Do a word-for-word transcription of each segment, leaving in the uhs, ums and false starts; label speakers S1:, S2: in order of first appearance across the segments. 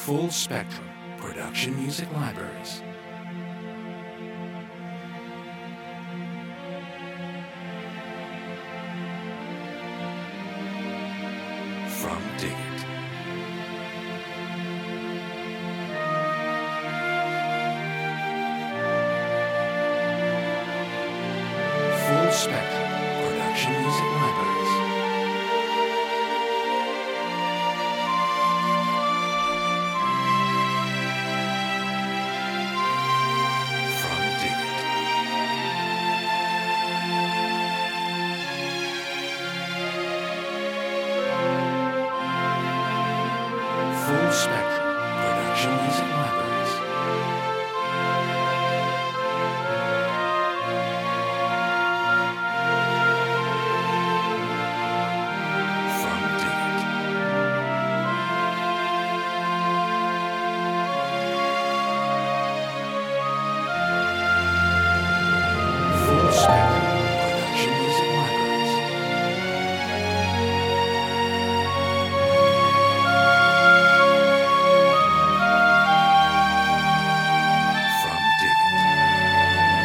S1: Full Spectrum Production Music Libraries. From Dig It. Full Spectrum Production Music Libraries. From Dig It. Full Spectrum Production Music Libraries. From Dig It. Full Spectrum Production Music Libraries. From Dig It.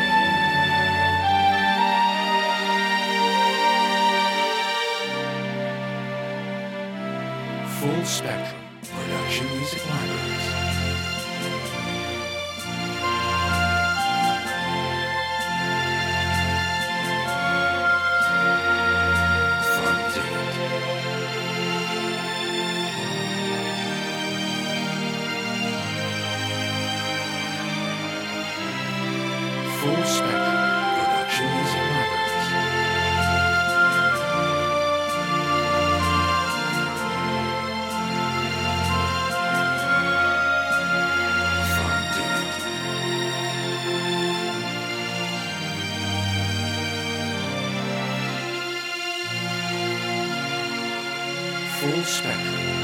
S1: Full Spectrum Production Music Libraries. From Dig It. Full Spectrum Production Music Libraries. From Dig It. Full Spectrum